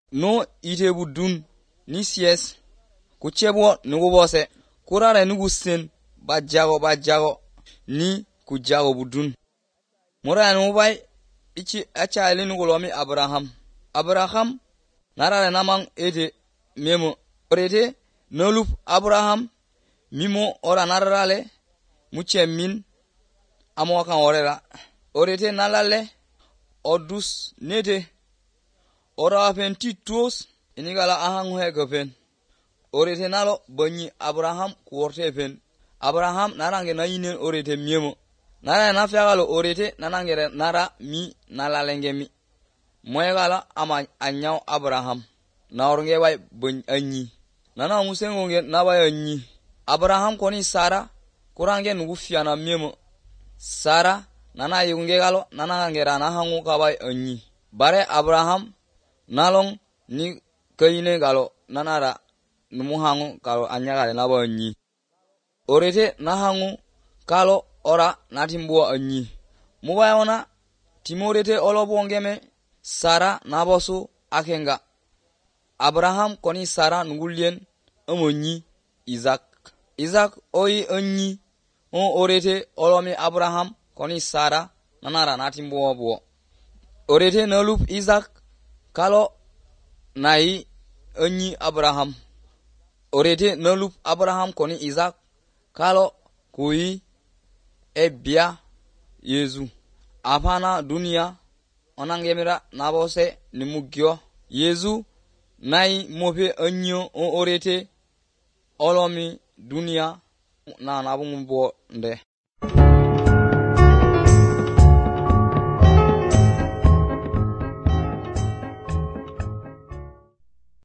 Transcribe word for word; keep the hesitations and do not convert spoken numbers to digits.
no ite budun ni sies ku chebo nugu bose kurare nugu sen bajago bajago ni ku jago budun mura no bai ichi acha ile nugu lomi Abraham Abraham narare namang ete memo orete nolup Abraham mimo ora narale muche min amo kan orera orete nalale odus nete ora fen titos inigala ahangu hegofen orete nalo banyi Abraham kuorte fen Abraham narange na yinen orete miemo nara na fiagalo orete nanangere nara mi nalalenge mi moyegala ama anyaw Abraham na ornge way bany anyi nana musengo nge na bay anyi Abraham koni Sara kurange nugu fiana miemo Sara nana yunge galo nana ngera na hangu kabay anyi bare Abraham nalong ni kayine galo nanara numu hangu galo anyagale na bay anyi orete na hangu kalo ora natimbo anyi mubayona timorete olobongeme Sara nabosu akenga Abraham koni Sara nugulien amonyi Isaac Isaac oyi anyi on orete olomi Abraham koni Sara nanara natimbo bo orete nalup Isaac kalo nai anyi Abraham orete nalup Abraham koni Isaac kalo kui ebia Yezu apana dunia onangemira nabose nimugyo Yezu nai mope anyo on orete olomi dunia na nabumbo nde